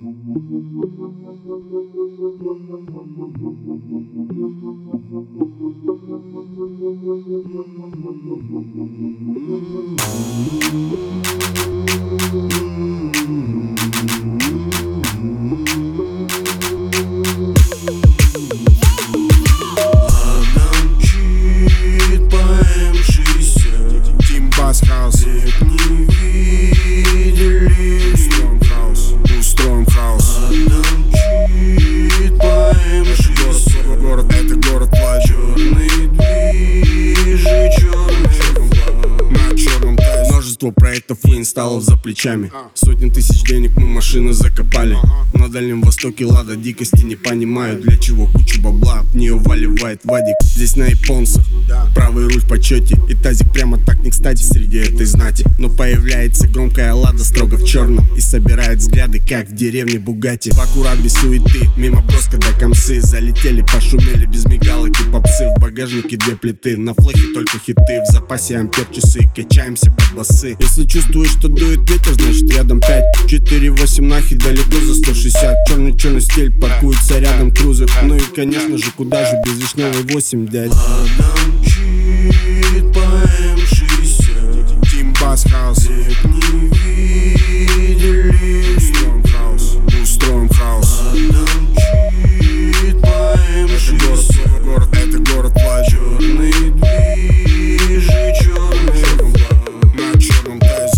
Проектов и инсталлов за плечами. Сотни тысяч денег мы машины закопали. На Дальнем Востоке лада дикости не понимаю, для чего кучу бабла в нее валивает Вадик. Здесь на японцах правый руль в почете, и тазик прямо так не кстати среди этой знати. Но появляется громкая лада строго в черном и собирает взгляды, как в деревне Бугатти. В аккурат без суеты, мимо броска до комсы. Залетели, пошумели без мигалок и попсы. В багажнике 2 плиты, на флехе только хиты. В запасе ампер часы, качаемся под басы. Если чувствуешь, что дует ветер, значит рядом 5, 4, 8 нахи, далеко за 160. Черный стиль, паркуется рядом крузер. Ну и конечно же, куда же без вишневой 8, дядь. Лада мчит по М60, Тим Бас Хаус, не видели. Устроим хаус. Лада мчит по М60, Это город плачь. черный движи, черный На черном тазе.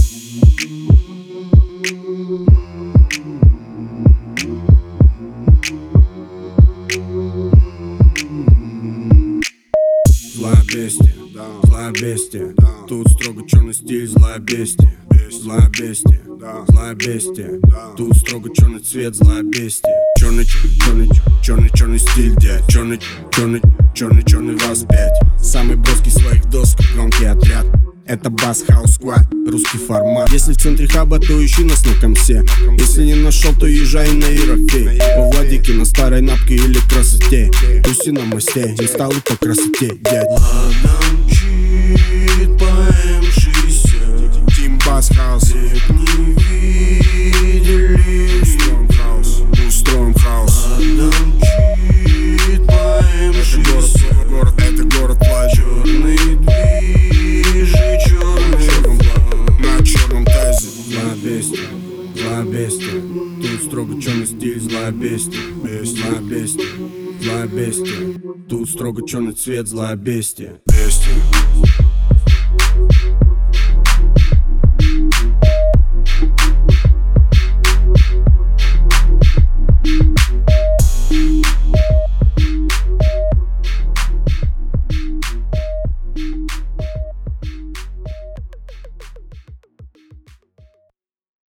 Злая бестия, злая бестия. Тут строго черный стиль, злая бестия. Злая бестия, злая бестия. Тут строго черный цвет, злая бестия. Черный стиль, дядь. Черный вас 5. Самый броский своих досок, громкий отряд. Это Бас Хаус Сквад, русский формат. Если в центре хаба, то ищи нас на комсе. Если не нашел, то езжай на Ерофей. Во Владике, на старой напке или красоте. Туси на мосте, инсталлы по красоте, дядь. Лада мчит по М60, Тим Бас Хаус, не видели. Устроим хаус. Лада мчит по М60, Это город плачь. черный движи, черный На черном тазе. Злая бестия, злая бестия. Тут строго черный стиль, злая бестия. Злая бестия, злая бестия. Тут строго черный цвет, злая бестия.